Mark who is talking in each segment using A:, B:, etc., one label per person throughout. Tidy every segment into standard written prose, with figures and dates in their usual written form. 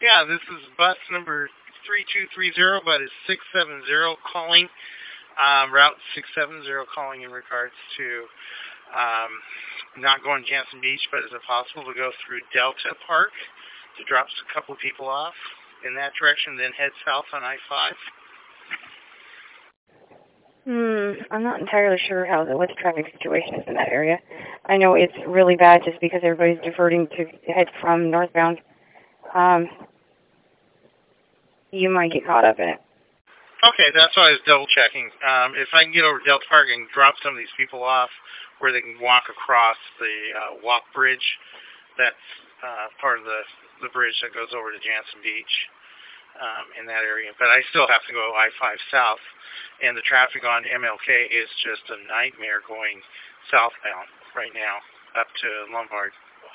A: Yeah, this is bus number 3230, but it's 670 calling, route 670 calling in regards to not going to Jansen Beach, but is it possible to go through Delta Park to drop a couple of people off in that direction, then head south on I-5?
B: I'm not entirely sure what the traffic situation is in that area. I know it's really bad just because everybody's diverting to head from northbound. You might get caught up in it.
A: Okay, that's why I was double checking. If I can get over to Delta Park and drop some of these people off where they can walk across the walk bridge, that's part of the bridge that goes over to Jansen Beach in that area. But I still have to go I-5 south, and the traffic on MLK is just a nightmare going southbound right now up to Lombard.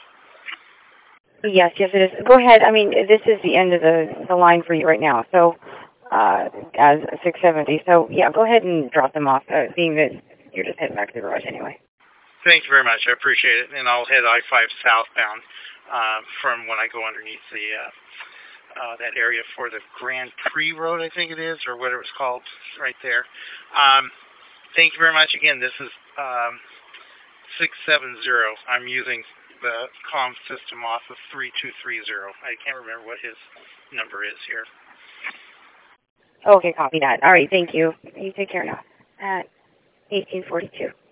B: Yes, it is. Go ahead. I mean, this is the end of the line for you right now. So, as 670. So, yeah, go ahead and drop them off, being that you're just heading back to the garage anyway.
A: Thank you very much. I appreciate it. And I'll head I-5 southbound from when I go underneath that area for the Grand Prix Road, I think it is, or whatever it's called, right there. Thank you very much. Again, this is 670. I'm using the comm system off of 3230. I can't remember what his number is here.
B: Okay, copy that. All right, thank you. You take care now. At 1842.